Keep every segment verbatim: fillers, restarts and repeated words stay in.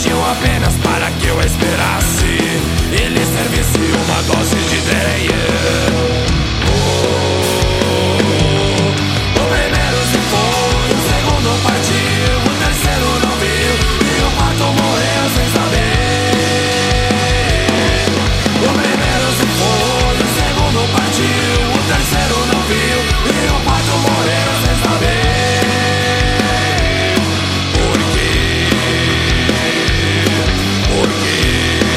pediu apenas para que eu esperasse e lhe servisse uma dose de ideia. O primeiro se foi, o segundo partiu, o terceiro não viu e o quarto morreu sem saber. O primeiro se foi, o segundo partiu, o terceiro não viu e o quarto morreu sem saber. Por quê? Por quê?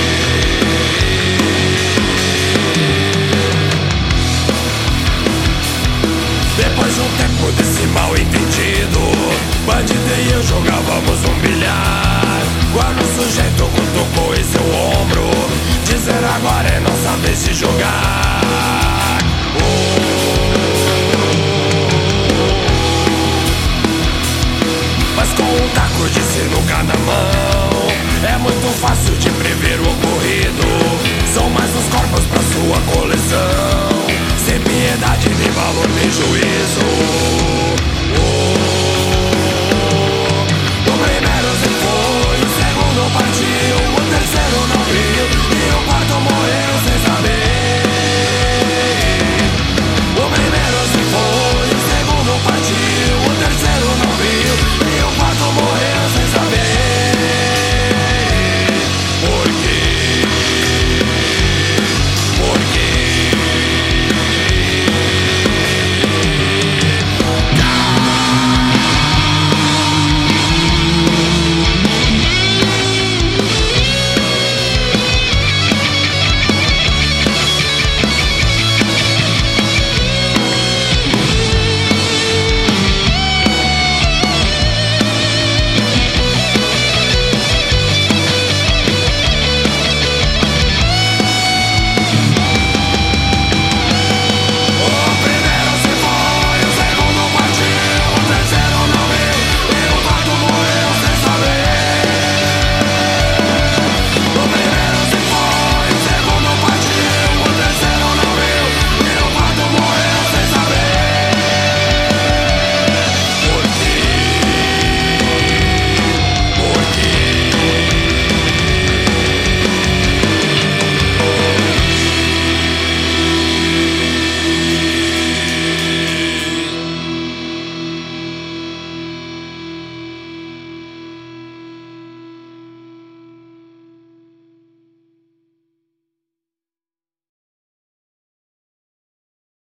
Depois de um tempo desse mal entendido, Bandido e eu jogávamos um bilhar, quando o sujeito cutucou em seu ombro, dizer agora é nossa vez de jogar. Oh. Mas com um taco de sinuca na mão, é muito fácil de prever o ocorrido. São mais os corpos pra sua coleção, sem piedade, nem valor, nem juízo.